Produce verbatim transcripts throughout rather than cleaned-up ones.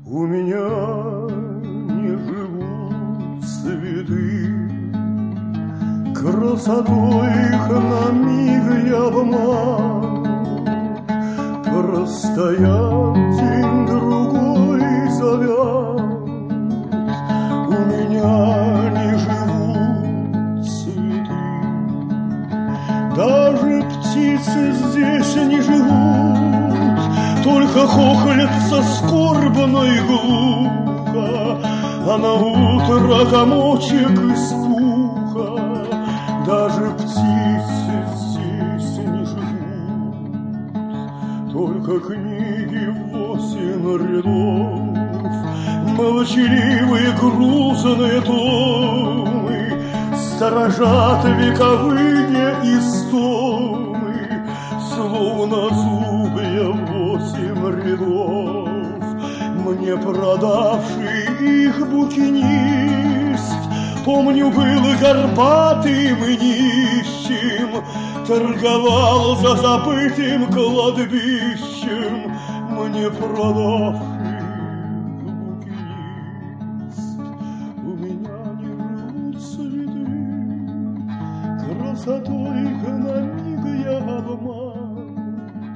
У меня не живут цветы, красотой их на миг я обманут. Простоят день-другой завянут. У меня не живут цветы, даже птицы здесь не живут, только хохлятся скорбно и глухо, а на утро комочек из пуха. Даже птицы здесь не живут, только книги восемь рядов, молчаливые грузные томы, сторожат вековые истомы, словно зубья восемь рядов. Мне продавший их букинист, помню, был горбатым и нищим, торговал за забытым кладбищем. Мне продавший букинист, у меня не живут цветы, красотой на миг я обманут.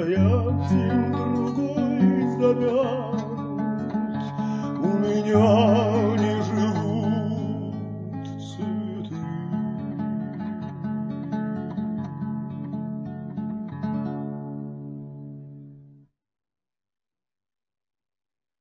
Простоят день-другой завянут. У меня